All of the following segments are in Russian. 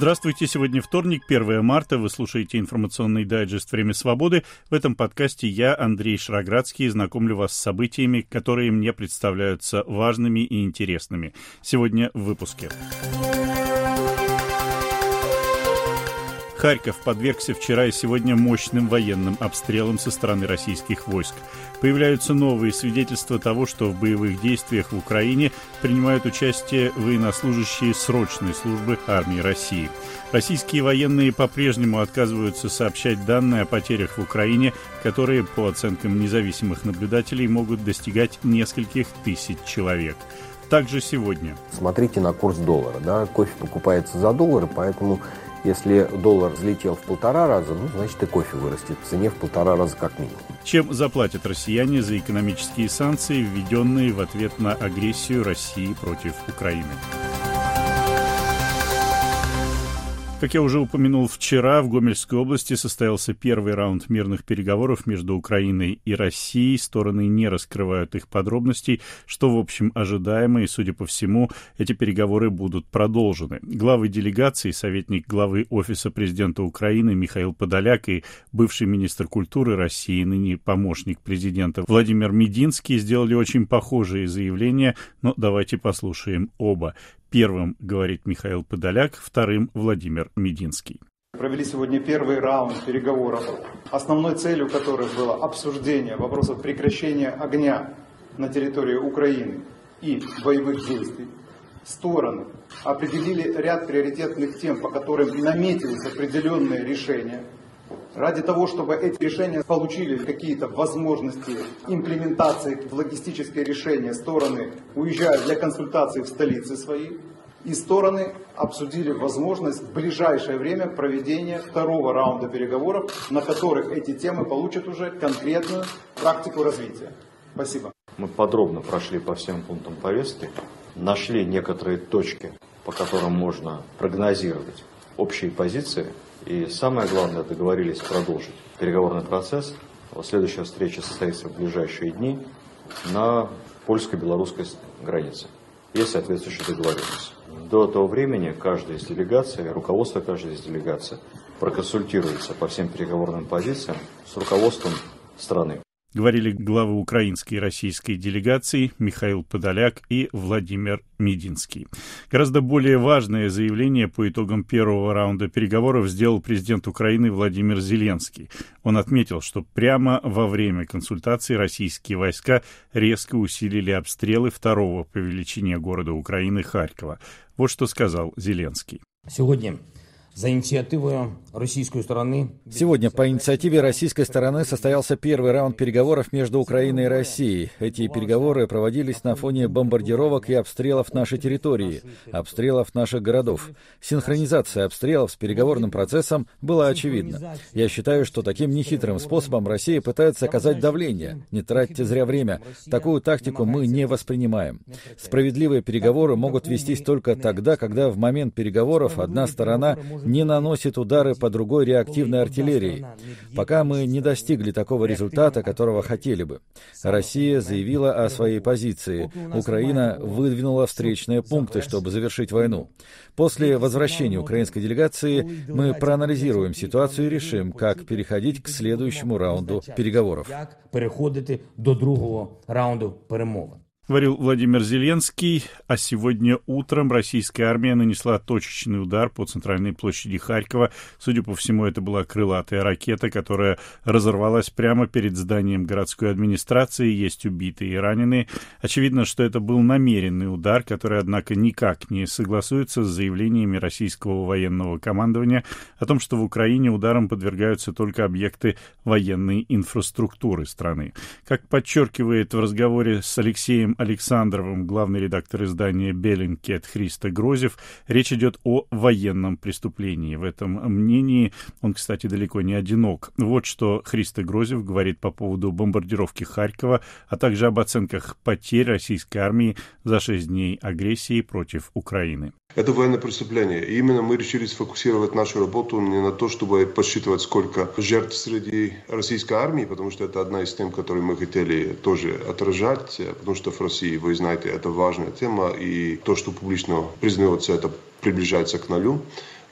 Здравствуйте, сегодня вторник, 1 марта, вы слушаете информационный дайджест «Время свободы». В этом подкасте я, Андрей Шароградский, знакомлю вас с событиями, которые мне представляются важными и интересными. Сегодня в выпуске. Харьков подвергся вчера и сегодня мощным военным обстрелам со стороны российских войск. Появляются новые свидетельства того, что в боевых действиях в Украине принимают участие военнослужащие срочной службы армии России. Российские военные по-прежнему отказываются сообщать данные о потерях в Украине, которые, по оценкам независимых наблюдателей, могут достигать нескольких тысяч человек. Также сегодня. Смотрите на курс доллара. Да? Кофе покупается за доллары, поэтому если доллар взлетел в 1,5 раза, значит и кофе вырастет в цене в 1,5 раза как минимум. Чем заплатят россияне за экономические санкции, введенные в ответ на агрессию России против Украины? Как я уже упомянул, вчера в Гомельской области состоялся первый раунд мирных переговоров между Украиной и Россией. Стороны не раскрывают их подробностей, что, в общем, ожидаемо, и, судя по всему, эти переговоры будут продолжены. Главы делегации, советник главы Офиса президента Украины Михаил Подоляк и бывший министр культуры России, ныне помощник президента Владимир Мединский, сделали очень похожие заявления, но давайте послушаем оба. Первым говорит Михаил Подоляк, вторым Владимир Мединский. Провели сегодня первый раунд переговоров, основной целью которых было обсуждение вопросов прекращения огня на территории Украины и боевых действий. Стороны определили ряд приоритетных тем, по которым наметились определенные решения. Ради того, чтобы эти решения получили какие-то возможности имплементации в логистическое решение, стороны уезжают для консультаций в столицы свои. И стороны обсудили возможность в ближайшее время проведения второго раунда переговоров, на которых эти темы получат уже конкретную практику развития. Спасибо. Мы подробно прошли по всем пунктам повестки, нашли некоторые точки, по которым можно прогнозировать общие позиции. И самое главное, договорились продолжить переговорный процесс. Следующая встреча состоится в ближайшие дни на польско-белорусской границе. Есть соответствующие договоренности. До того времени каждая из делегаций, руководство каждой из делегаций проконсультируется по всем переговорным позициям с руководством страны. Говорили главы украинской и российской делегаций Михаил Подоляк и Владимир Мединский. Гораздо более важное заявление по итогам первого раунда переговоров сделал президент Украины Владимир Зеленский. Он отметил, что прямо во время консультаций российские войска резко усилили обстрелы второго по величине города Украины Харькова. Вот что сказал Зеленский. Сегодня по инициативе российской стороны состоялся первый раунд переговоров между Украиной и Россией. Эти переговоры проводились на фоне бомбардировок и обстрелов нашей территории, обстрелов наших городов. Синхронизация обстрелов с переговорным процессом была очевидна. Я считаю, что таким нехитрым способом Россия пытается оказать давление. Не тратьте зря время. Такую тактику мы не воспринимаем. Справедливые переговоры могут вестись только тогда, когда в момент переговоров одна сторона не наносит удары по другой реактивной артиллерии. Пока мы не достигли такого результата, которого хотели бы. Россия заявила о своей позиции. Украина выдвинула встречные пункты, чтобы завершить войну. После возвращения украинской делегации мы проанализируем ситуацию и решим, как переходить к следующему раунду переговоров. Говорил Владимир Зеленский, а сегодня утром российская армия нанесла точечный удар по центральной площади Харькова. Судя по всему, это была крылатая ракета, которая разорвалась прямо перед зданием городской администрации. Есть убитые и раненые. Очевидно, что это был намеренный удар, который, однако, никак не согласуется с заявлениями российского военного командования о том, что в Украине ударам подвергаются только объекты военной инфраструктуры страны. Как подчеркивает в разговоре с Алексеем Александровым главный редактор издания «Беллинкет» Христо Грозев, речь идет о военном преступлении. В этом мнении он, кстати, далеко не одинок. Вот что Христо Грозев говорит по поводу бомбардировки Харькова, а также об оценках потерь российской армии за 6 дней агрессии против Украины. Это военное преступление. И именно мы решили сфокусировать нашу работу не на то, чтобы подсчитывать, сколько жертв среди российской армии, потому что это одна из тем, которые мы хотели тоже отражать, потому что в России, вы знаете, это важная тема, и то, что публично признается, это приближается к нулю.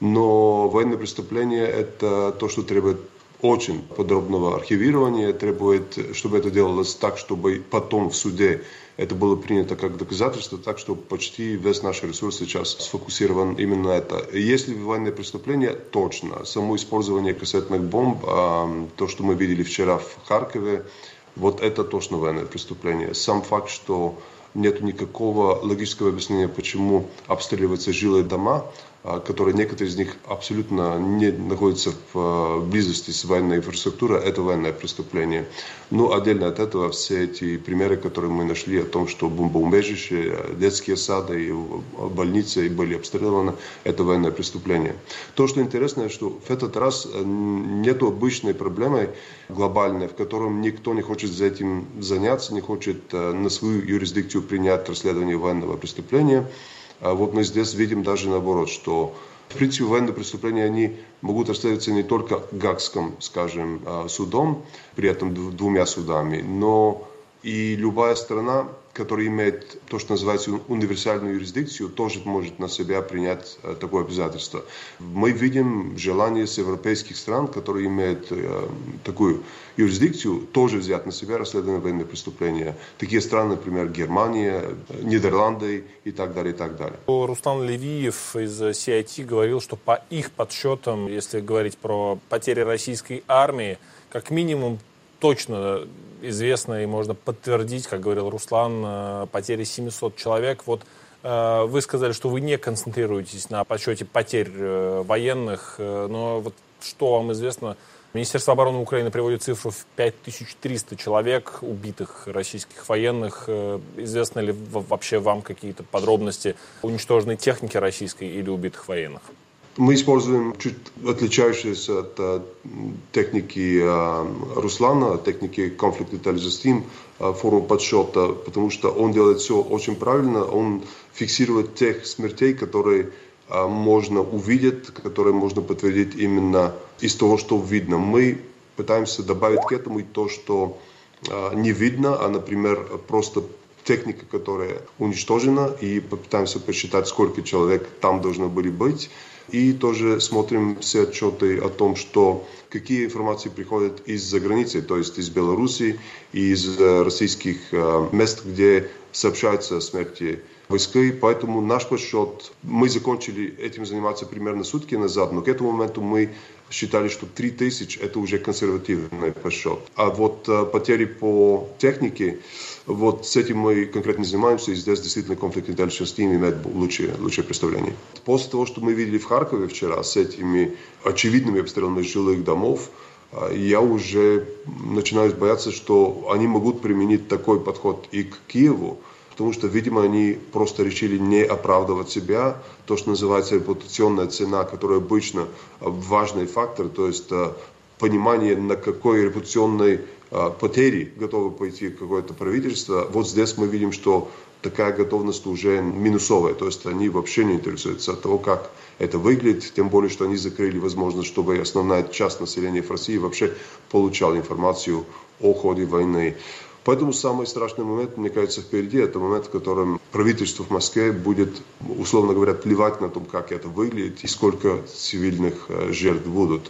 Но военные преступления – это то, что требует очень подробного архивирования, требует, чтобы это делалось так, чтобы потом в суде это было принято как доказательство, так что почти весь наш ресурс сейчас сфокусирован именно на это. Если военные преступления, точно. Само использование кассетных бомб, то, что мы видели вчера в Харькове, вот это точно военное преступление. Сам факт, что нет никакого логического объяснения, почему обстреливаются жилые дома, которые некоторые из них абсолютно не находятся в близости с военной инфраструктурой, это военное преступление. Но отдельно от этого все эти примеры, которые мы нашли о том, что бомбоубежища, детские сады и больницы были обстреляны, это военное преступление. То, что интересно, что в этот раз нет обычной проблемы глобальной, в котором никто не хочет за этим заняться, не хочет на свою юрисдикцию принять расследование военного преступления. Вот мы здесь видим даже наоборот, что в принципе военные преступления, они могут расследоваться не только Гаагским, скажем, судом, при этом двумя судами, но и любая страна, которая имеет то, что называется универсальную юрисдикцию, тоже может на себя принять такое обязательство. Мы видим желание с европейских стран, которые имеют такую юрисдикцию, тоже взять на себя расследование военных преступлений. Такие страны, например, Германия, Нидерланды и так далее, и так далее. Руслан Левиев из CIT говорил, что по их подсчетам, если говорить про потери российской армии, как минимум точно известно и можно подтвердить, как говорил Руслан, потери 700 человек. Вот вы сказали, что вы не концентрируетесь на подсчете потерь военных, но вот что вам известно? Министерство обороны Украины приводит цифру в 5300 человек, убитых российских военных. Известно ли вообще вам какие-то подробности уничтоженной техники российской или убитых военных? Мы используем чуть отличающиеся от техники Руслана, техники Conflict Intelligence Team, форму подсчета, потому что он делает все очень правильно, он фиксирует тех смертей, которые можно увидеть, которые можно подтвердить именно из того, что видно. Мы пытаемся добавить к этому и то, что не видно, а, например, просто техника, которая уничтожена, и попытаемся посчитать, сколько человек там должно были быть. И тоже смотрим все отчеты о том, что какие информации приходят из-за границы, то есть из Беларуси, из российских мест, где сообщаются о смерти войск. Поэтому наш подсчет, мы закончили этим заниматься примерно сутки назад, но к этому моменту мы считали, что 3000 это уже консервативный подсчет. А вот потери по технике, вот с этим мы конкретно занимаемся, и здесь действительно Conflict Intelligence Team имеет лучшее представление. После того, что мы видели в Харькове вчера с этими очевидными обстрелами жилых домов, я уже начинаю бояться, что они могут применить такой подход и к Киеву, потому что, видимо, они просто решили не оправдывать себя. То, что называется репутационная цена, которая обычно важный фактор, то есть понимание, на какой репутационной потери готовы пойти какое-то правительство. Вот здесь мы видим, что такая готовность уже минусовая, то есть они вообще не интересуются от того, как это выглядит, тем более, что они закрыли возможность, чтобы основная часть населения в России вообще получала информацию о ходе войны. Поэтому самый страшный момент, мне кажется, впереди. Это момент, в котором правительство в Москве будет, условно говоря, плевать на то, как это выглядит и сколько цивильных жертв будут.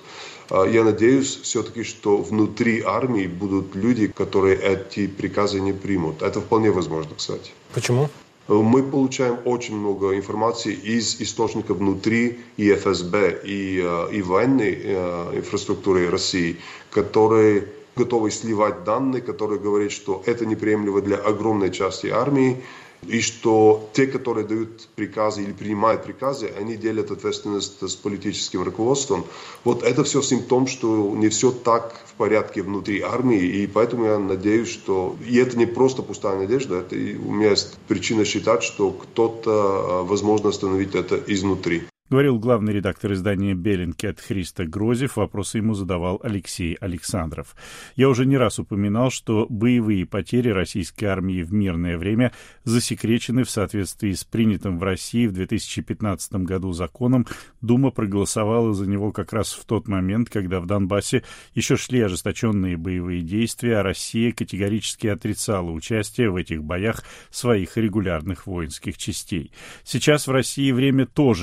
Я надеюсь все-таки, что внутри армии будут люди, которые эти приказы не примут. Это вполне возможно, кстати. Почему? Мы получаем очень много информации из источников внутри и ФСБ, и военной инфраструктуры России, которые готовы сливать данные, которые говорят, что это неприемлемо для огромной части армии, и что те, которые дают приказы или принимают приказы, они делят ответственность с политическим руководством. Вот это все симптом, что не все так в порядке внутри армии, и поэтому я надеюсь, что... И это не просто пустая надежда, это у меня есть причина считать, что кто-то, возможно, остановит это изнутри. Говорил главный редактор издания «Беллингкет» Христо Грозев. Вопросы ему задавал Алексей Александров. Я уже не раз упоминал, что боевые потери российской армии в мирное время засекречены в соответствии с принятым в России в 2015 году законом. Дума проголосовала за него как раз в тот момент, когда в Донбассе еще шли ожесточенные боевые действия, а Россия категорически отрицала участие в этих боях своих регулярных воинских частей. Сейчас в России время тоже так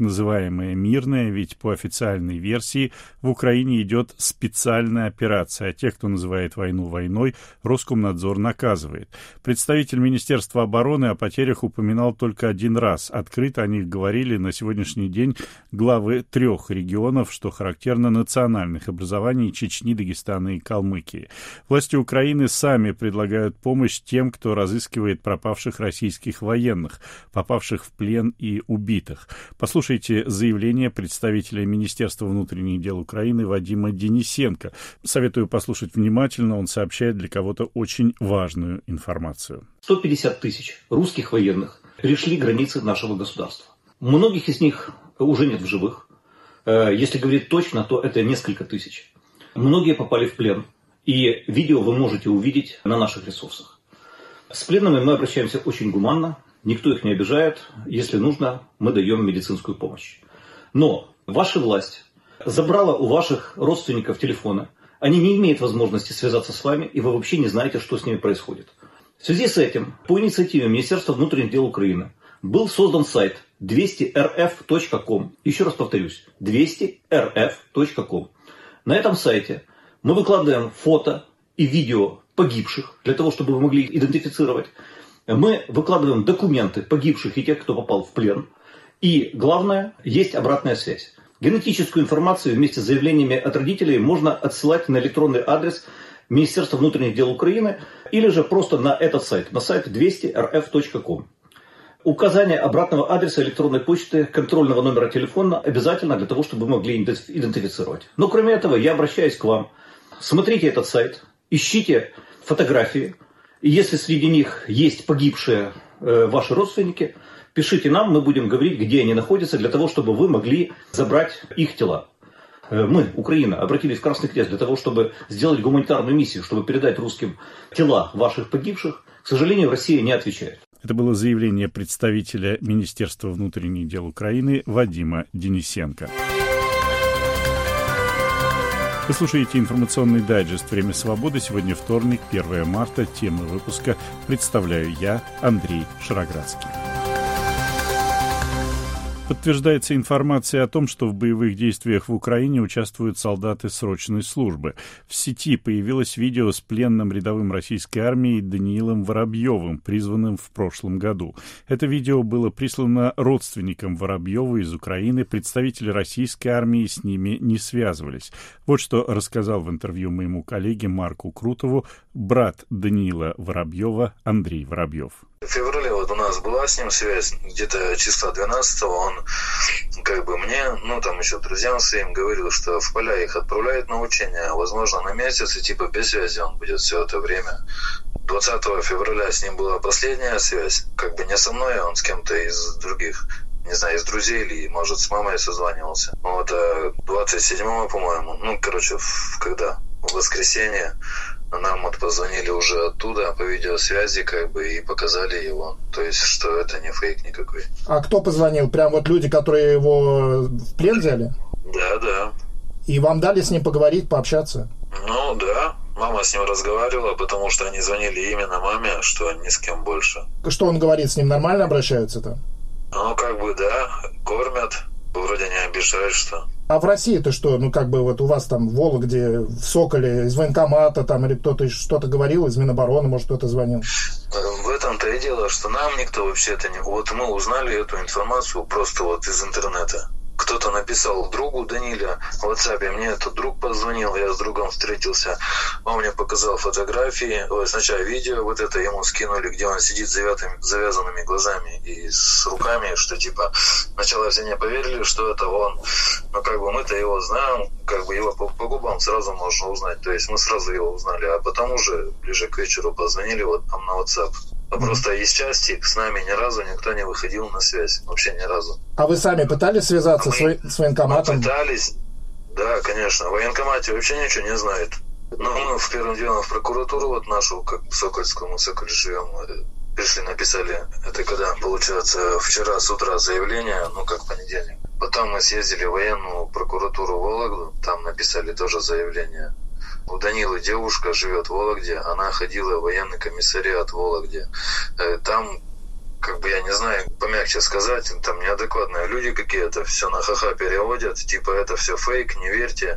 называемое мирное, ведь по официальной версии в Украине идет специальная операция, а тех, кто называет войну войной, Роскомнадзор наказывает. Представитель Министерства обороны о потерях упоминал только один раз. Открыто о них говорили на сегодняшний день главы 3 регионов, что характерно национальных образований Чечни, Дагестана и Калмыкии. Власти Украины сами предлагают помощь тем, кто разыскивает пропавших российских военных, попавших в плен и убитых. Послушайте заявление представителя Министерства внутренних дел Украины Вадима Денисенко. Советую послушать внимательно, он сообщает для кого-то очень важную информацию. 150 тысяч русских военных перешли границы нашего государства. Многих из них уже нет в живых. Если говорить точно, то это несколько тысяч. Многие попали в плен. И видео вы можете увидеть на наших ресурсах. С пленными мы обращаемся очень гуманно. Никто их не обижает. Если нужно, мы даем медицинскую помощь. Но ваша власть забрала у ваших родственников телефоны. Они не имеют возможности связаться с вами, и вы вообще не знаете, что с ними происходит. В связи с этим, по инициативе Министерства внутренних дел Украины, был создан сайт 200rf.com. Еще раз повторюсь, 200rf.com. На этом сайте мы выкладываем фото и видео погибших, для того, чтобы вы могли их идентифицировать. Мы выкладываем документы погибших и тех, кто попал в плен. И главное, есть обратная связь. Генетическую информацию вместе с заявлениями от родителей можно отсылать на электронный адрес Министерства внутренних дел Украины или же просто на этот сайт, на сайт 200rf.com. Указание обратного адреса электронной почты, контрольного номера телефона обязательно для того, чтобы вы могли идентифицировать. Но кроме этого, я обращаюсь к вам. Смотрите этот сайт, ищите фотографии. И если среди них есть погибшие ваши родственники, пишите нам, мы будем говорить, где они находятся, для того, чтобы вы могли забрать их тела. Мы, Украина, обратились в Красный Крест для того, чтобы сделать гуманитарную миссию, чтобы передать русским тела ваших погибших. К сожалению, Россия не отвечает. Это было заявление представителя Министерства внутренних дел Украины Вадима Денисенко. Вы слушаете информационный дайджест «Время свободы». Сегодня вторник, 1 марта. Темы выпуска представляю я, Андрей Шароградский. Подтверждается информация о том, что в боевых действиях в Украине участвуют солдаты срочной службы. В сети появилось видео с пленным рядовым российской армии Даниилом Воробьевым, призванным в прошлом году. Это видео было прислано родственникам Воробьева из Украины. Представители российской армии с ними не связывались. Вот что рассказал в интервью моему коллеге Марку Крутову брат Даниила Воробьева Андрей Воробьев. В феврале вот у нас была с ним связь, где-то числа 12-го, он как бы мне, там еще друзьям своим говорил, что в поля их отправляют на учения, возможно на месяц, и типа без связи он будет все это время. 20 февраля с ним была последняя связь, как бы не со мной, а он с кем-то из других, не знаю, из друзей или, может, с мамой созванивался. Вот 27-го, по-моему, когда? В воскресенье нам вот позвонили уже оттуда по видеосвязи, как бы, и показали его. То есть, что это не фейк никакой. А кто позвонил? Прям вот люди, которые его в плен взяли? Да. И вам дали с ним поговорить, пообщаться? Ну, да. Мама с ним разговаривала, потому что они звонили именно маме, что ни с кем больше. Что он говорит, с ним нормально обращаются-то? Ну, как бы, да. Кормят. Вроде не обижают, что... А в России-то что? Вот у вас там в Вологде, в Соколе, из военкомата там, или кто-то что-то говорил, из Минобороны, может, кто-то звонил? В этом-то и дело, что нам никто вообще-то не... Вот мы узнали эту информацию просто вот из интернета. Кто-то написал другу Даниле в WhatsApp, мне этот друг позвонил, я с другом встретился, он мне показал фотографии, сначала видео вот это ему скинули, где он сидит с завязанными глазами и с руками, что типа сначала все не поверили, что это он, но как бы мы-то его знаем, как бы его по губам сразу можно узнать, то есть мы сразу его узнали, а потом уже ближе к вечеру позвонили вот там на WhatsApp. Просто из части с нами ни разу никто не выходил на связь. Вообще ни разу. А вы сами пытались связаться с военкоматом? Мы пытались. Да, конечно. В военкомате вообще ничего не знает. Но мы в первым делом в прокуратуру вот нашу, как в Сокольскую, мы в Соколе живем, пришли, написали. Это когда, получается, вчера с утра заявление, как понедельник. Потом мы съездили в военную прокуратуру Вологду, там написали тоже заявление. У Данилы девушка живет в Вологде, она ходила в военный комиссариат в Вологде. Там как бы, я не знаю, помягче сказать, там неадекватные люди какие-то все на ха-ха переводят, типа это все фейк, не верьте.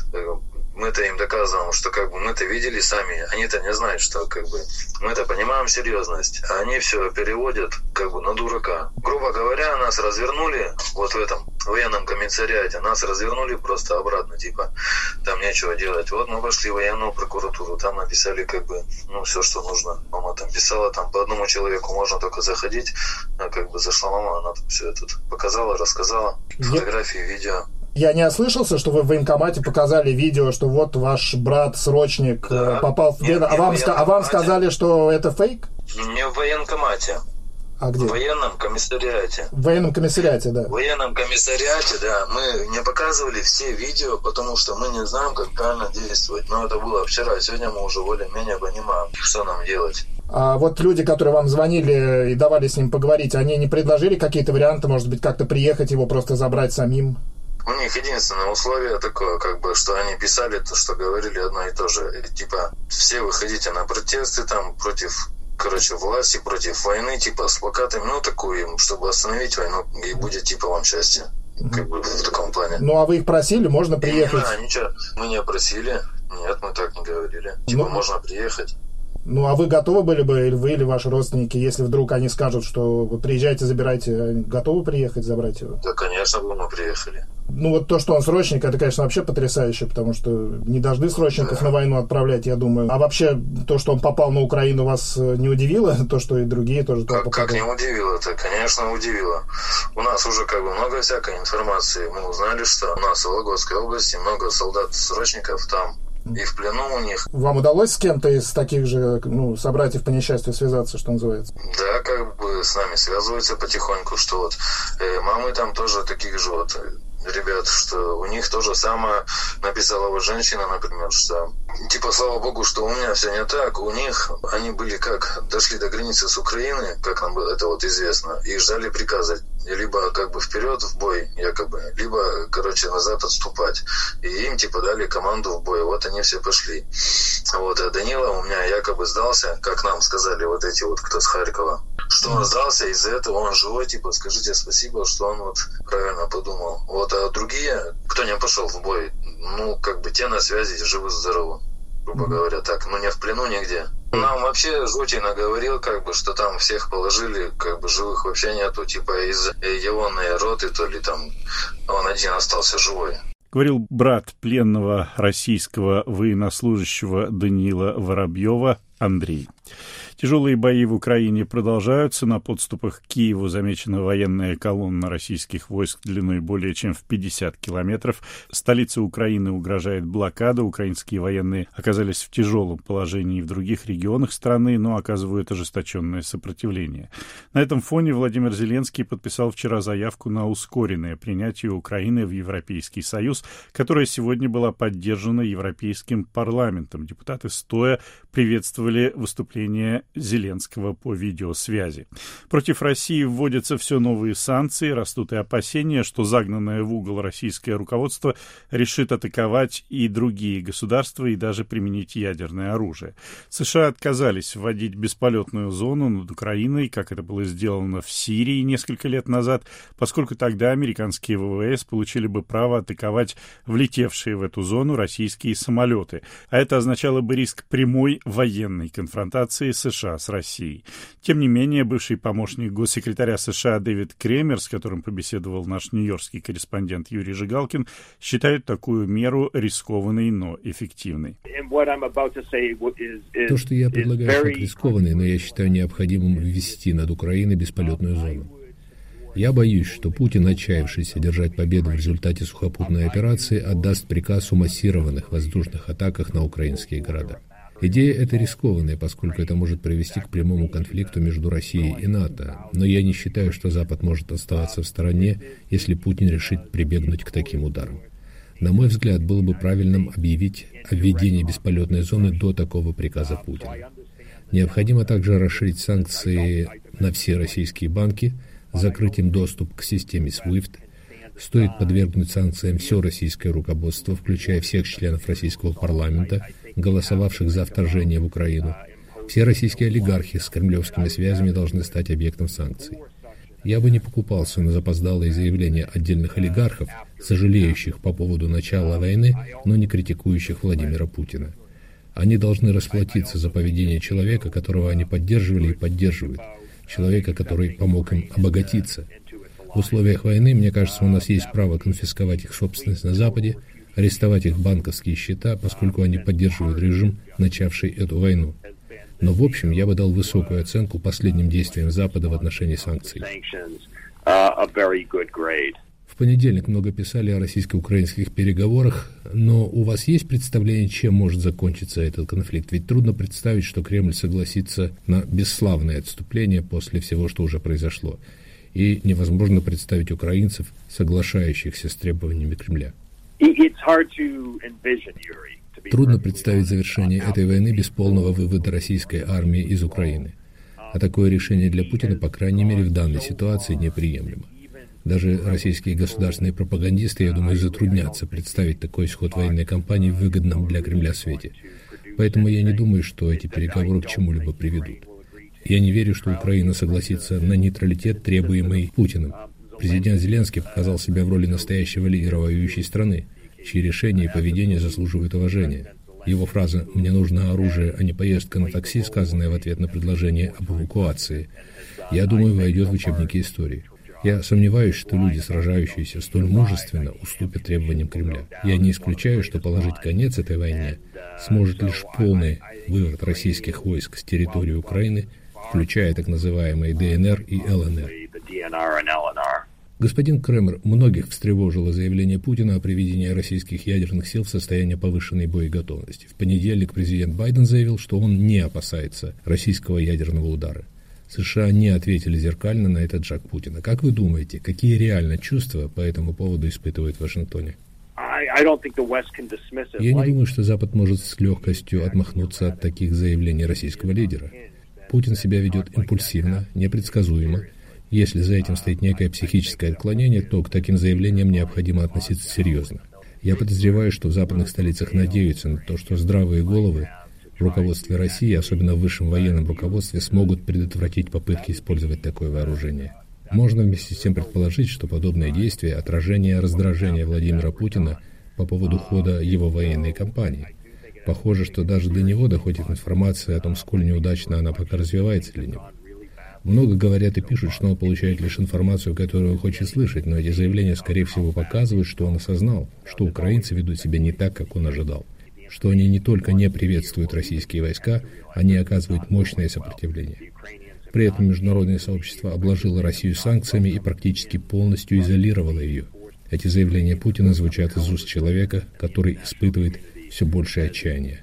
Мы-то им доказываем, что как бы мы-то видели сами, они-то не знают, что как бы мы-то понимаем серьезность, а они все переводят как бы на дурака. Грубо говоря, нас развернули вот в этом военном комиссариате, нас развернули просто обратно, типа там нечего делать. Вот мы пошли в военную прокуратуру, там написали как бы, ну, все, что нужно. Мама там писала, там по одному человеку можно только заходить, а как бы зашла мама, она там все это показала, рассказала, фотографии, видео. Я не ослышался, что вы в военкомате показали видео, что вот ваш брат-срочник попал в беду, а вам сказали, что это фейк? Не в военкомате. А где? В военном комиссариате. В военном комиссариате, да. В военном комиссариате, да. Мы не показывали все видео, потому что мы не знаем, как правильно действовать. Но это было вчера, сегодня мы уже более-менее понимаем, что нам делать. А вот люди, которые вам звонили и давали с ним поговорить, они не предложили какие-то варианты, может быть, как-то приехать его просто забрать самим? У них единственное условие такое, как бы, что они писали то, что говорили одно и то же. И, типа, все выходите на протесты там против, власти, против войны, типа, с плакатами, ну, такую, чтобы остановить войну, и будет, типа, вам счастье. Как бы в таком плане. Ну, а вы их просили, можно приехать? Ничего, мы не просили. Нет, мы так не говорили. Типа, можно приехать. Ну, а вы готовы были бы, или вы, или ваши родственники, если вдруг они скажут, что вы приезжайте, забирайте, готовы приехать, забрать его? Да, конечно, бы мы приехали. Ну, вот то, что он срочник, это, конечно, вообще потрясающе, потому что не должны срочников на войну отправлять, я думаю. А вообще, то, что он попал на Украину, вас не удивило? То, что и другие тоже туда попали? Как не удивило-то? Конечно, удивило. У нас уже как бы много всякой информации. Мы узнали, что у нас в Вологодской области много солдат-срочников там. И в плену у них. Вам удалось с кем-то из таких же, ну, собратьев по несчастью связаться, что называется? Да, как бы с нами связываются потихоньку, что вот мамы там тоже таких же вот ребят, что у них то же самое написала вот женщина, например, что типа, слава богу, что у меня все не так, у них они были как, дошли до границы с Украины, как нам было это вот известно, и ждали приказа, либо как бы вперед в бой, якобы, либо, назад отступать. И им типа дали команду в бой, вот они все пошли. Вот, а Данила у меня якобы сдался, как нам сказали вот эти вот, кто с Харькова, что он сдался, из-за этого он живой, типа, скажите спасибо, что он вот правильно подумал. Вот, а другие, кто не пошел в бой, ну, как бы те на связи, живы-здоровы, грубо говоря, так, ну, не в плену нигде. Нам вообще Жутин говорил, как бы, что там всех положили, как бы, живых вообще нету, типа, из егонной роты, то ли там, он один остался живой. Говорил брат пленного российского военнослужащего Даниила Воробьева Андрей. Тяжелые бои в Украине продолжаются. На подступах к Киеву замечена военная колонна российских войск длиной более чем в 50 километров. Столице Украины угрожает блокада. Украинские военные оказались в тяжелом положении в других регионах страны, но оказывают ожесточенное сопротивление. На этом фоне Владимир Зеленский подписал вчера заявку на ускоренное принятие Украины в Европейский Союз, которая сегодня была поддержана Европейским парламентом. Депутаты стоя приветствовали выступление Зеленского по видеосвязи. Против России вводятся все новые санкции, растут и опасения, что загнанное в угол российское руководство решит атаковать и другие государства и даже применить ядерное оружие. США отказались вводить бесполетную зону над Украиной, как это было сделано в Сирии несколько лет назад, поскольку тогда американские ВВС получили бы право атаковать влетевшие в эту зону российские самолеты, а это означало бы риск прямой военной конфронтации США с Россией. Тем не менее, бывший помощник госсекретаря США Дэвид Кремер, с которым побеседовал наш нью-йоркский корреспондент Юрий Жигалкин, считает такую меру рискованной, но эффективной. То, что я предлагаю, шаг рискованный, но я считаю необходимым ввести над Украиной бесполетную зону. Я боюсь, что Путин, отчаявшийся держать победу в результате сухопутной операции, отдаст приказ о массированных воздушных атаках на украинские города. Идея эта рискованная, поскольку это может привести к прямому конфликту между Россией и НАТО. Но я не считаю, что Запад может оставаться в стороне, если Путин решит прибегнуть к таким ударам. На мой взгляд, было бы правильным объявить о введении бесполетной зоны до такого приказа Путина. Необходимо также расширить санкции на все российские банки, закрыть им доступ к системе SWIFT. Стоит подвергнуть санкциям все российское руководство, включая всех членов российского парламента, голосовавших за вторжение в Украину. Все российские олигархи с кремлевскими связями должны стать объектом санкций. Я бы не покупался на запоздалые заявления отдельных олигархов, сожалеющих по поводу начала войны, но не критикующих Владимира Путина. Они должны расплатиться за поведение человека, которого они поддерживали и поддерживают, человека, который помог им обогатиться. В условиях войны, мне кажется, у нас есть право конфисковать их собственность на Западе, арестовать их банковские счета, поскольку они поддерживают режим, начавший эту войну. Но в общем я бы дал высокую оценку последним действиям Запада в отношении санкций. В понедельник много писали о российско-украинских переговорах, но у вас есть представление, чем может закончиться этот конфликт? Ведь трудно представить, что Кремль согласится на бесславное отступление после всего, что уже произошло. И невозможно представить украинцев, соглашающихся с требованиями Кремля. Трудно представить завершение этой войны без полного вывода российской армии из Украины. А такое решение для Путина, по крайней мере, в данной ситуации неприемлемо. Даже российские государственные пропагандисты, я думаю, затруднятся представить такой исход военной кампании в выгодном для Кремля свете. Поэтому я не думаю, что эти переговоры к чему-либо приведут. Я не верю, что Украина согласится на нейтралитет, требуемый Путиным. Президент Зеленский показал себя в роли настоящего лидера воюющей страны, чьи решения и поведение заслуживают уважения. Его фраза «мне нужно оружие, а не поездка на такси», сказанная в ответ на предложение об эвакуации, я думаю, войдет в учебники истории. Я сомневаюсь, что люди, сражающиеся столь мужественно, уступят требованиям Кремля. Я не исключаю, что положить конец этой войне сможет лишь полный вывод российских войск с территории Украины, включая так называемые ДНР и ЛНР. Господин Кремер, многих встревожило заявление Путина о приведении российских ядерных сил в состояние повышенной боеготовности. В понедельник президент Байден заявил, что он не опасается российского ядерного удара. США не ответили зеркально на этот шаг Путина. Как вы думаете, какие реально чувства по этому поводу испытывают в Вашингтоне? Я не думаю, что Запад может с легкостью отмахнуться от таких заявлений российского лидера. Путин себя ведет импульсивно, непредсказуемо. Если за этим стоит некое психическое отклонение, то к таким заявлениям необходимо относиться серьезно. Я подозреваю, что в западных столицах надеются на то, что здравые головы в руководстве России, особенно в высшем военном руководстве, смогут предотвратить попытки использовать такое вооружение. Можно вместе с тем предположить, что подобные действия – отражение раздражения Владимира Путина по поводу хода его военной кампании. Похоже, что даже до него доходит информация о том, сколь неудачно она пока развивается для него. Много говорят и пишут, что он получает лишь информацию, которую хочет слышать, но эти заявления, скорее всего, показывают, что он осознал, что украинцы ведут себя не так, как он ожидал. Что они не только не приветствуют российские войска, они оказывают мощное сопротивление. При этом международное сообщество обложило Россию санкциями и практически полностью изолировало ее. Эти заявления Путина звучат из уст человека, который испытывает все большее отчаяние.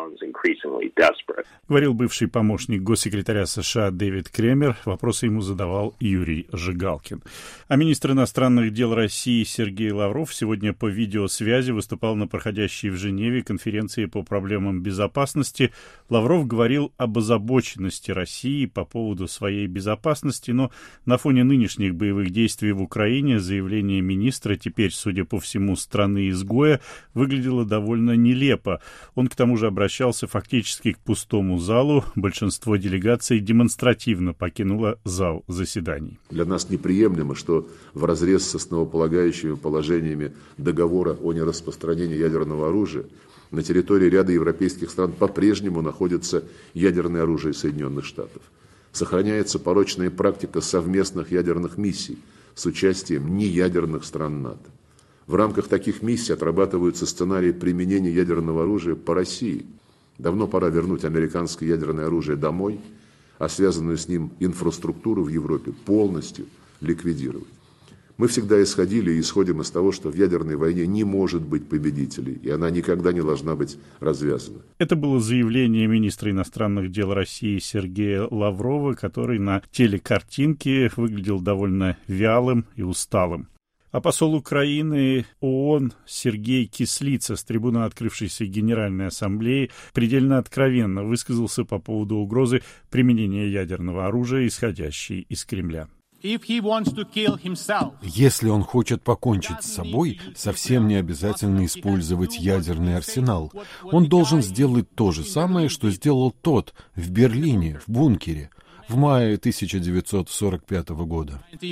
Говорил бывший помощник госсекретаря США Дэвид Кремер. Вопросы ему задавал Юрий Жигалкин. А министр иностранных дел России Сергей Лавров сегодня по видеосвязи выступал на проходящей в Женеве конференции по проблемам безопасности. Лавров говорил об озабоченности России по поводу своей безопасности, но на фоне нынешних боевых действий в Украине заявление министра, теперь, судя по всему, страны-изгоя, выглядело довольно нелепо. Он к тому же обращался фактически к пустому залу. Большинство делегаций демонстративно покинуло зал заседаний. Для нас неприемлемо, что вразрез с основополагающими положениями договора о нераспространении ядерного оружия на территории ряда европейских стран по-прежнему находится ядерное оружие Соединенных Штатов. Сохраняется порочная практика совместных ядерных миссий с участием неядерных стран НАТО. В рамках таких миссий отрабатываются сценарии применения ядерного оружия по России. Давно пора вернуть американское ядерное оружие домой, а связанную с ним инфраструктуру в Европе полностью ликвидировать. Мы всегда исходили и исходим из того, что в ядерной войне не может быть победителей, и она никогда не должна быть развязана. Это было заявление министра иностранных дел России Сергея Лаврова, который на телекартинке выглядел довольно вялым и усталым. А посол Украины ООН Сергей Кислица с трибуны открывшейся Генеральной Ассамблеи предельно откровенно высказался по поводу угрозы применения ядерного оружия, исходящей из Кремля. Если он хочет покончить с собой, совсем не обязательно использовать ядерный арсенал. Он должен сделать то же самое, что сделал тот в Берлине, в бункере, в мае 1945 года. И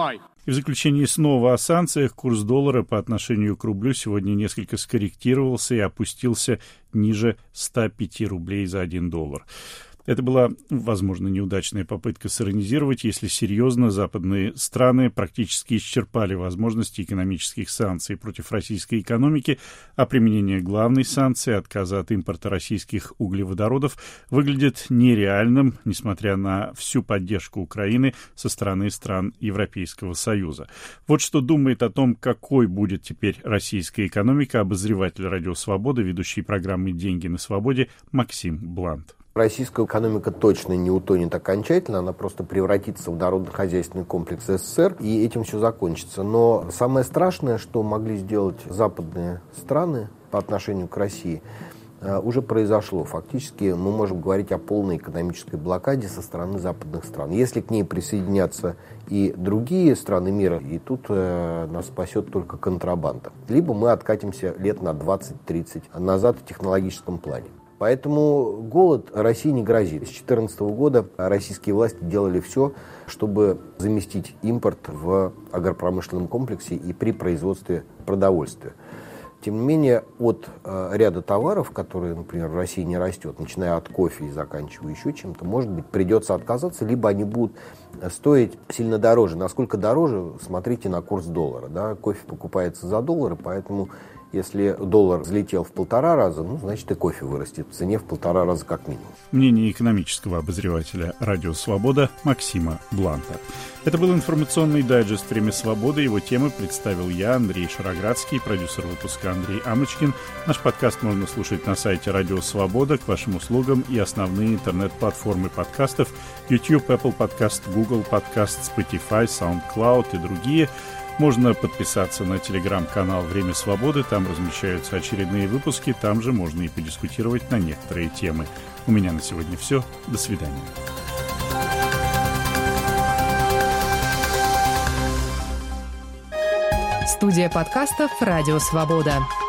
в заключении снова о санкциях. Курс доллара по отношению к рублю сегодня несколько скорректировался и опустился ниже 105 рублей за $1. Это была, возможно, неудачная попытка сиронизировать. Если серьезно, западные страны практически исчерпали возможности экономических санкций против российской экономики, а применение главной санкции, отказа от импорта российских углеводородов, выглядит нереальным, несмотря на всю поддержку Украины со стороны стран Европейского Союза. Вот что думает о том, какой будет теперь российская экономика, обозреватель «Радио Свобода», ведущий программы «Деньги на свободе» Максим Блант. Российская экономика точно не утонет окончательно, она просто превратится в народно-хозяйственный комплекс СССР, и этим все закончится. Но самое страшное, что могли сделать западные страны по отношению к России, уже произошло. Фактически мы можем говорить о полной экономической блокаде со стороны западных стран. Если к ней присоединятся и другие страны мира, и тут нас спасет только контрабанда. Либо мы откатимся лет на 20-30 назад в технологическом плане. Поэтому голод России не грозит. С 2014 года российские власти делали все, чтобы заместить импорт в агропромышленном комплексе и при производстве продовольствия. Тем не менее, от ряда товаров, которые, например, в России не растет, начиная от кофе и заканчивая еще чем-то, может быть, придется отказаться, либо они будут стоить сильно дороже. Насколько дороже, смотрите на курс доллара. Да? Кофе покупается за $, поэтому если доллар взлетел в 1,5 раза, значит и кофе вырастет в цене в 1,5 раза как минимум. Мнение экономического обозревателя «Радио Свобода» Максима Бланта. Это был информационный дайджест «Время свободы». Его темы представил я, Андрей Шароградский, продюсер выпуска Андрей Амочкин. Наш подкаст можно слушать на сайте «Радио Свобода», к вашим услугам и основные интернет-платформы подкастов YouTube, Apple Podcast, Google Podcast, Spotify, SoundCloud и другие. Можно подписаться на телеграм-канал «Время свободы», там размещаются очередные выпуски, там же можно и подискутировать на некоторые темы. У меня на сегодня все. До свидания. Студия подкастов «Радио Свобода».